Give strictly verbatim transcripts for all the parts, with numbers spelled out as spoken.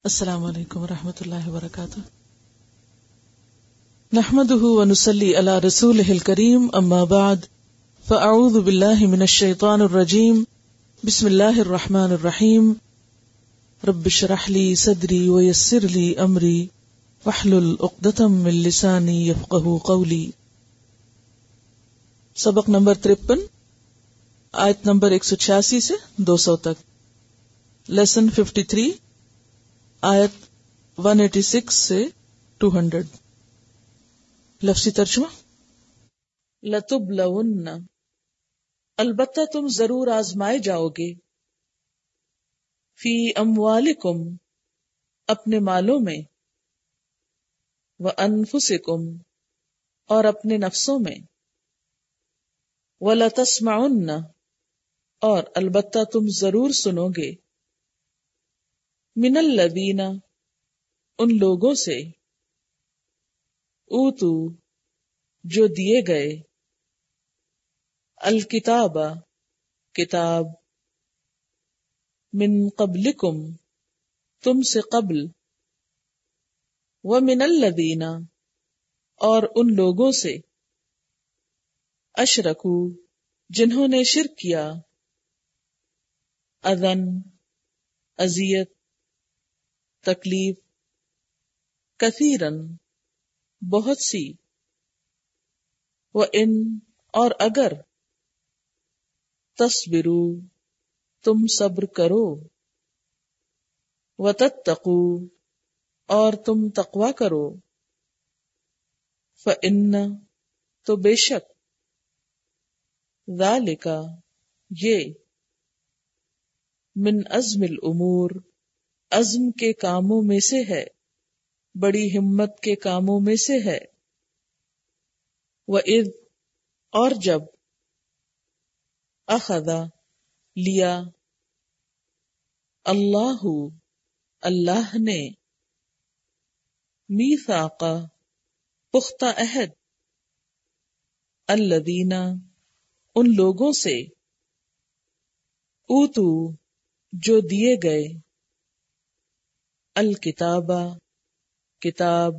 السلام علیکم ورحمۃ اللہ وبرکاتہ. نحمده ونصلي على رسوله الكريم اما بعد فاعوذ باللہ من الشیطان الرجیم بسم اللہ الرحمن الرحیم رب اشرح لي صدری ويسر لي امری واحلل عقدۃ من لسانی یفقهوا قولی. سبق نمبر ترپن، آیت نمبر ایک سو چھیاسی سے دو سو تک. لیسن ففٹی تھری، آیت ون ایٹی سکس سے ٹو ہنڈریڈ. لفظی ترجمہ: لَتُبْلَوُنَّ، البتہ تم ضرور آزمائے جاؤ گے، فی اموالکم، اپنے مالوں میں، وانفسکم، اور اپنے نفسوں میں، وَلَتَسْمَعُنَّ، اور البتہ تم ضرور سنو گے، من الذین، ان لوگوں سے، اوتو، جو دیے گئے، الکتاب، کتاب، من قبلکم، تم سے قبل، ومن الذین، اور ان لوگوں سے، اشرکو، جنہوں نے شرک کیا، اذن، اذیت، تکلیف، کثیرن، بہت سی، وَإِن، اور اگر، تصبروا، تم صبر کرو، وَتَتَّقُوا، اور تم تقوی کرو، فَإِنَّ، تو بے شک، ذَلِکَ، یہ، من عزم الامور، عزم کے کاموں میں سے ہے، بڑی ہمت کے کاموں میں سے ہے. وَإِذْ، اور جب، أَخَذَ، لیا، اللہ، اللہ نے، میثاق، پختہ عہد، الذین، ان لوگوں سے، اوتو، جو دیے گئے، الکتاب، کتاب،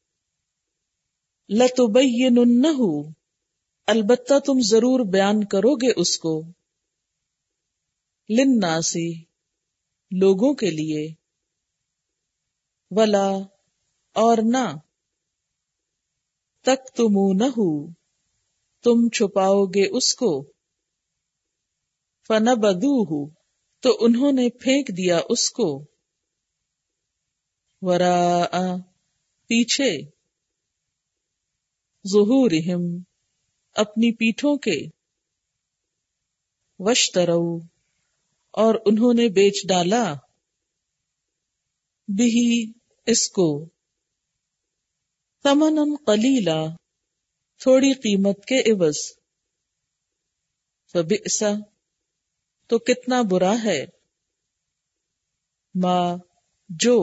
لتبیننہ، البتہ تم ضرور بیان کرو گے اس کو، للناس، لوگوں کے لیے، ولا، اور نہ، تکتمونہ، تم چھپاؤ گے اس کو، فنبذوہ، تو انہوں نے پھینک دیا اس کو، وراء، پیچھے، ظہورہم، اپنی پیٹھوں کے، واشتروا، اور انہوں نے بیچ ڈالا، بہ، اس کو، ثمنا قلیلا، تھوڑی قیمت کے عوض، فبئس، تو کتنا برا ہے، ما، جو،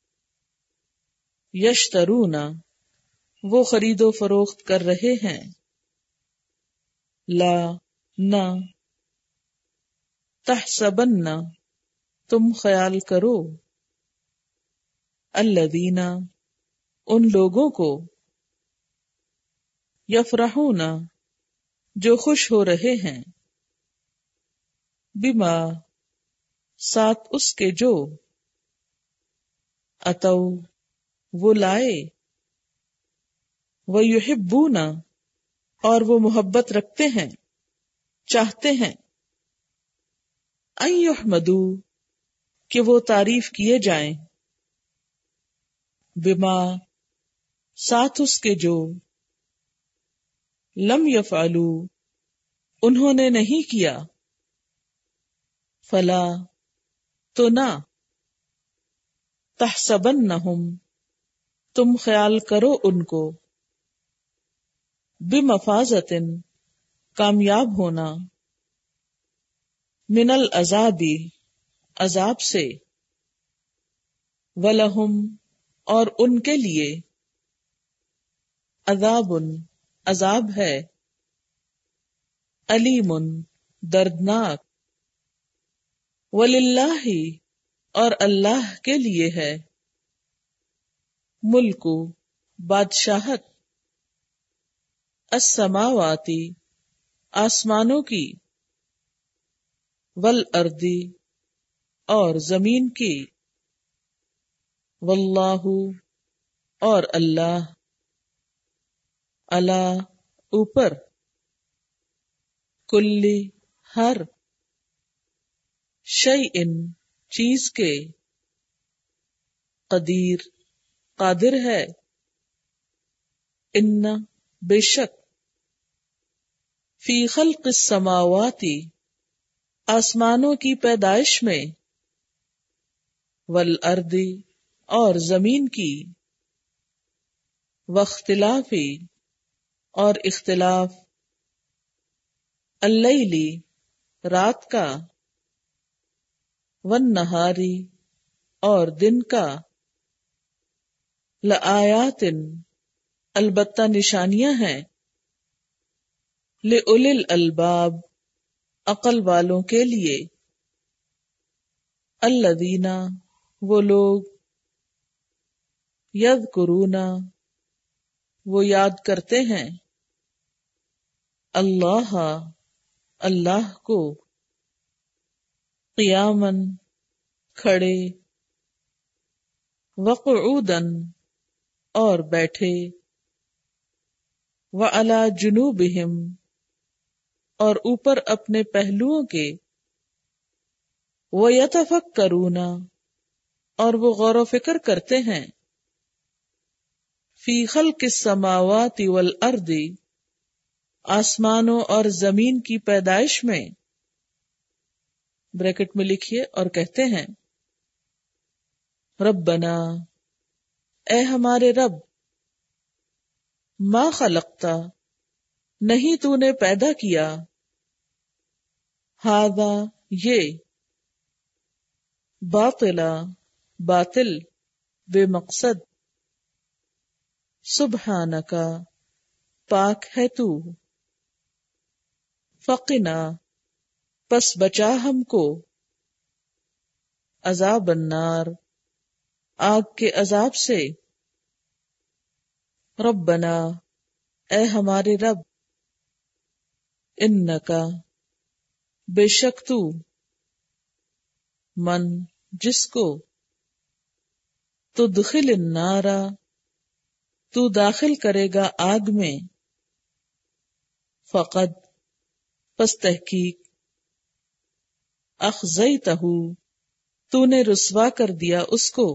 یشترون، وہ خرید و فروخت کر رہے ہیں، لا، نہ، تحسبن، تم خیال کرو، الذین، ان لوگوں کو، یفرحون، جو خوش ہو رہے ہیں، بما، ساتھ اس کے جو، اتو، وہ لائے، وَيُحِبُّونَ، اور وہ محبت رکھتے ہیں، چاہتے ہیں، أَن يُحْمَدُوا، کہ وہ تعریف کیے جائیں، بما، ساتھ اس کے جو، لم يفعلوا، انہوں نے نہیں کیا، فلا، تو نہ، تحسبنہم، تم خیال کرو ان کو، بمفازۃ، کامیاب ہونا، من العذاب، عذاب سے، ولہم، اور ان کے لیے، عذاب، عذاب ہے، علیم، دردناک، وللہ، اور اللہ کے لیے ہے ملک بادشاہت، السماواتی آسمانوں کی، والارضی اور زمین کی، واللہ اور اللہ، علی اوپر، کلی ہر، شیئن چیز کے، قدیر قادر ہے، ان بے شک، فی خلق السماوات آسمانوں کی پیدائش میں، والارض اور زمین کی، واختلافی اور اختلاف، اللیلی رات کا، والنہاری اور دن کا، لآیات البتہ نشانیاں ہیں، لأولی الالباب عقل والوں کے لیے، الذین وہ لوگ، یذکرون وہ یاد کرتے ہیں، اللہ اللہ کو، قیاما کھڑے، وقعودا اور بیٹھے، وعلی جنوبہم اور اوپر اپنے پہلوؤں کے، ویتفکرون اور وہ غور و فکر کرتے ہیں، فی خلق السماوات والارض آسمانوں اور زمین کی پیدائش میں، بریکٹ میں لکھیے، اور کہتے ہیں، ربنا اے ہمارے رب، ما خلقتا نہیں تو نے پیدا کیا، ھذا یہ، باطلا باطل، بے مقصد، سبحانکا پاک ہے تو، فقنا پس بچا ہم کو، عذاب النار آگ کے عذاب سے، ربنا اے ہمارے رب، انکا بے شک تو، من جس کو، تدخل النار تو داخل کرے گا آگ میں، فقد پس تحقیق، اخزیتہ تو نے رسوا کر دیا اس کو،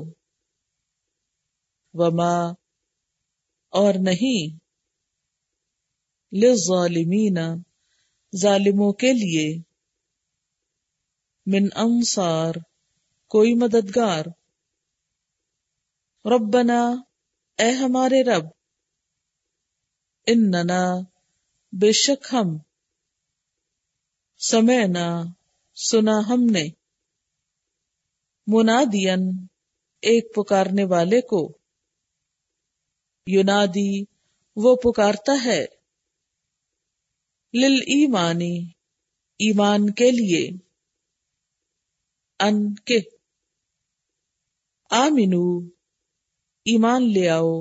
وما اور نہیں، للظالمین ظالموں کے لیے، من انصار کوئی مددگار، ربنا اے ہمارے رب، اننا بے شک ہم، سمعنا سنا ہم نے، منادین ایک پکارنے والے کو، ینادی وہ پکارتا ہے، للایمانی ایمان کے لیے، ان کے، آمنو ایمان لے آؤ،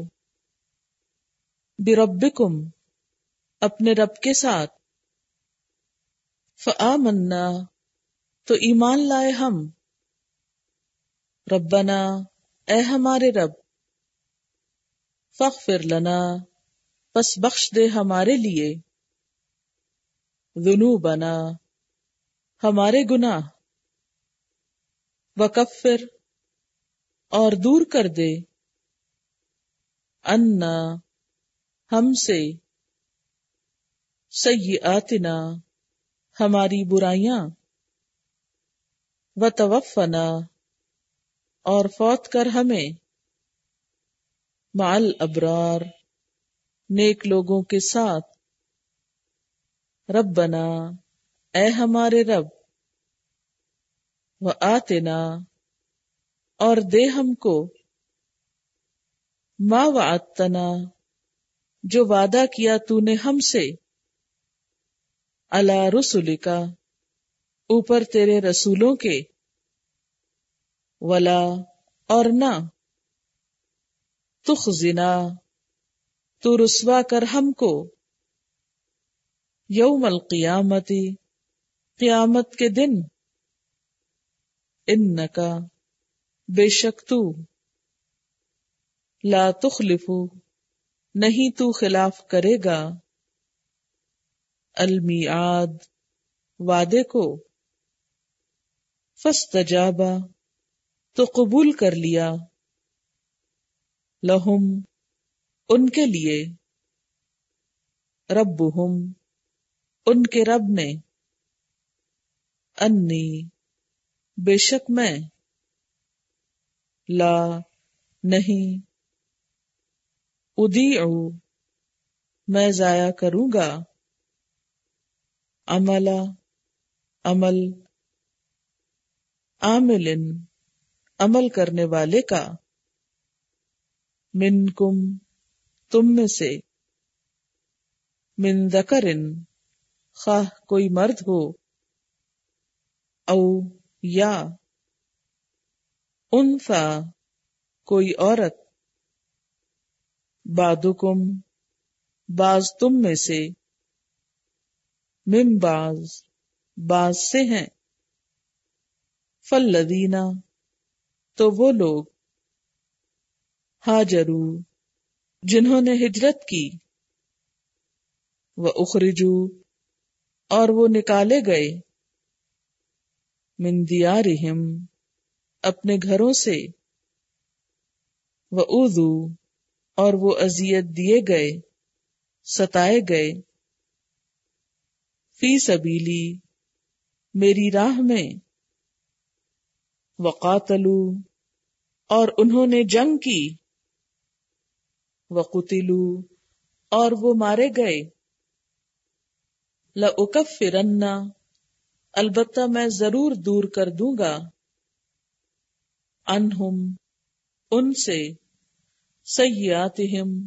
بربکم اپنے رب کے ساتھ، فآمنا تو ایمان لائے ہم، ربنا اے ہمارے رب، فاغفر لنا پس بخش دے ہمارے لیے، ذنوبنا ہمارے گناہ، وکفر اور دور کر دے، عنا ہم سے، سیئاتنا ہماری برائیاں، وتوفنا اور فوت کر ہمیں، مع الابرار نیک لوگوں کے ساتھ، ربنا اے ہمارے رب، وآتنا اور دے ہم کو، ما وعدتنا جو وعدہ کیا تو نے ہم سے، علی رسلک اوپر تیرے رسولوں کے، ولا اور نہ تخزنا تو رسوا کر ہم کو یوم القیامتی قیامت کے دن انکا بے شک تو لا تخلف نہیں تو خلاف کرے گا المیعاد وعدے کو فاستجابا تو قبول کر لیا لہم ان کے لیے ربہم ان کے رب نے انی بے شک میں لا نہیں اضیع میں ضائع کروں گا عملا عمل عامل عمل کرنے والے کا منکم تم میں سے من ذکرن خواہ کوئی مرد ہو او یا انثی کوئی عورت بعضکم بعض تم میں سے من بعض بعض سے ہیں فالذین تو وہ لوگ ہاجروا جنہوں نے ہجرت کی واخرجوا اور وہ نکالے گئے من دیارہم اپنے گھروں سے واوذوا اور وہ اذیت دیے گئے ستائے گئے فی سبیلی میری راہ میں وقاتلوا اور انہوں نے جنگ کی وقتلوا اور وہ مارے گئے لأکفرن البتہ میں ضرور دور کر دوں گا عنہم ان سے سیئاتہم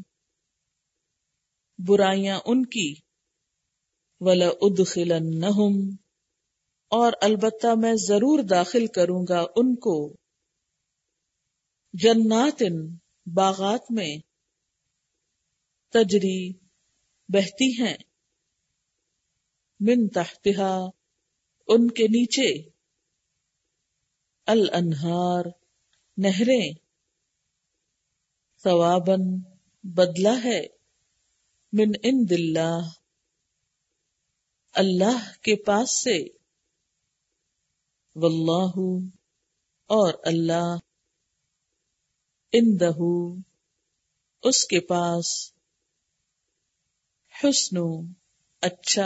برائیاں ان کی وَلَأُدْخِلَنَّهُمْ اور البتہ میں ضرور داخل کروں گا ان کو جنات باغات میں تجری بہتی ہیں من تحتہا ان کے نیچے الانہار نہریں ثواباً بدلہ ہے من عند اللہ اللہ کے پاس سے واللہ اور اللہ عندہ اس کے پاس حسن اچھا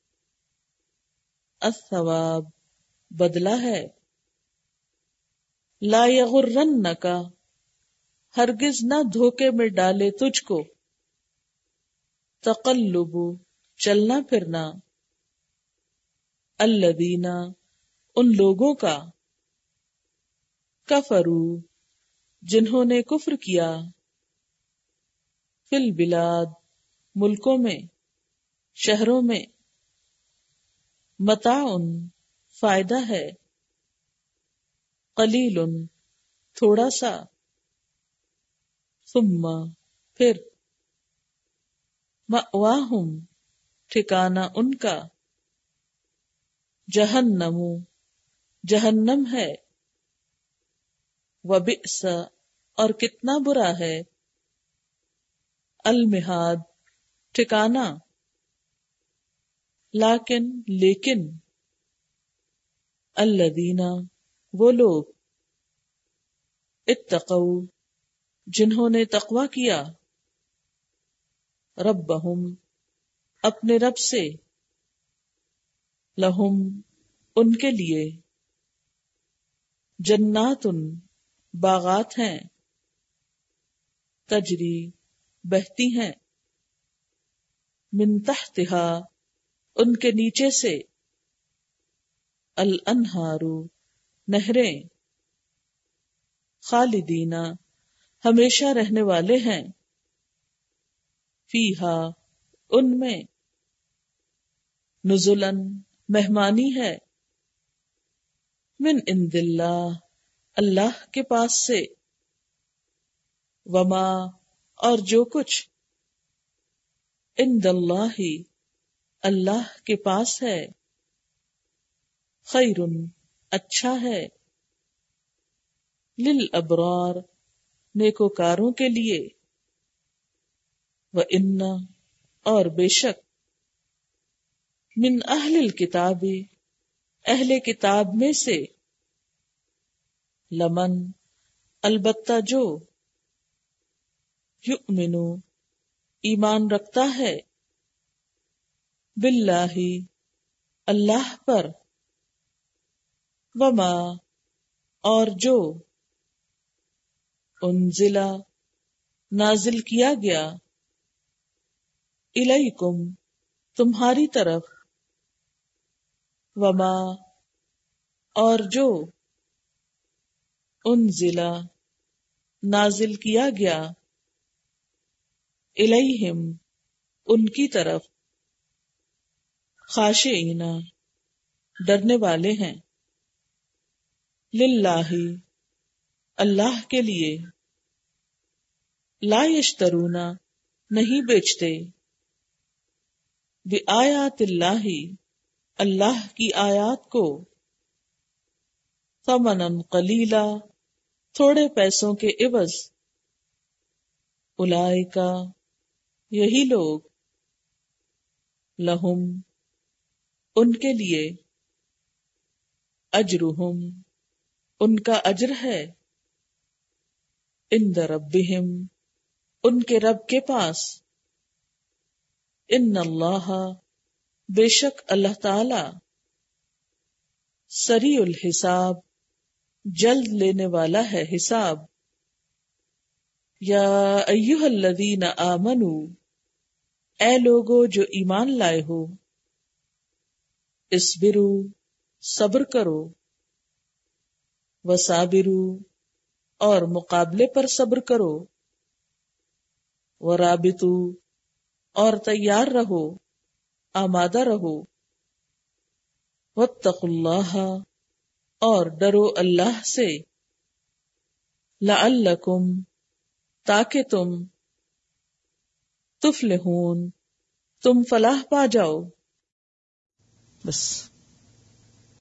الثواب بدلہ ہے لا یغرنک ہرگز نہ دھوکے میں ڈالے تجھ کو تقلب چلنا پھرنا الذین ان لوگوں کا کفروا جنہوں نے کفر کیا فی البلاد ملکوں میں شہروں میں متاع فائدہ ہے قلیل تھوڑا سا ثم پھر مأواہم ٹھکانہ ان کا جہنم جہنم ہے وبئس اور کتنا برا ہے المہاد ٹھکانہ لیکن لیکن الذین وہ لوگ اتقوا جنہوں نے تقوی کیا ربہم اپنے رب سے لہم ان کے لیے جنات باغات ہیں تجری بہتی ہیں من تحتہا ان کے نیچے سے الانہار نہریں خالدین ہمیشہ رہنے والے ہیں فیہا ان میں نزلاً مہمانی ہے من عند اللہ اللہ کے پاس سے، وما اور جو کچھ، عند اللہ اللہ کے پاس ہے، خیر اچھا ہے، للابرار نیکوکاروں کے لیے، وَإِنَّ اور بے شک، من اہل الکتاب اہل کتاب میں سے، لمن البتہ جو، یؤمن ایمان رکھتا ہے، باللہ اللہ پر، وما اور جو، انزل نازل کیا گیا، الیکم تمہاری طرف، وما اور جو، انزل نازل کیا گیا، الیہم ان کی طرف، خاشعین ڈرنے والے ہیں، للہ اللہ کے لیے، لا یشترون نہیں بیچتے، بآیات اللہ اللہ کی آیات کو، ثمنا قلیلا تھوڑے پیسوں کے عوض، اولئک یہی لوگ، لہم ان کے لیے، اجرہم ان کا اجر ہے، عند ربہم ان کے رب کے پاس، ان اللہ بے شک اللہ تعالی، سریع الحساب جلد لینے والا ہے حساب، یا ایہا الذین آمنوا اے لوگو جو ایمان لائے ہو، اصبروا صبر کرو، وصابروا اور مقابلے پر صبر کرو، ورابطوا اور تیار رہو، آمادہ رہو، واتقوا اللہ اور ڈرو اللہ سے، لعلکم تاکہ تم، تفلحون تم فلاح پا جاؤ. بس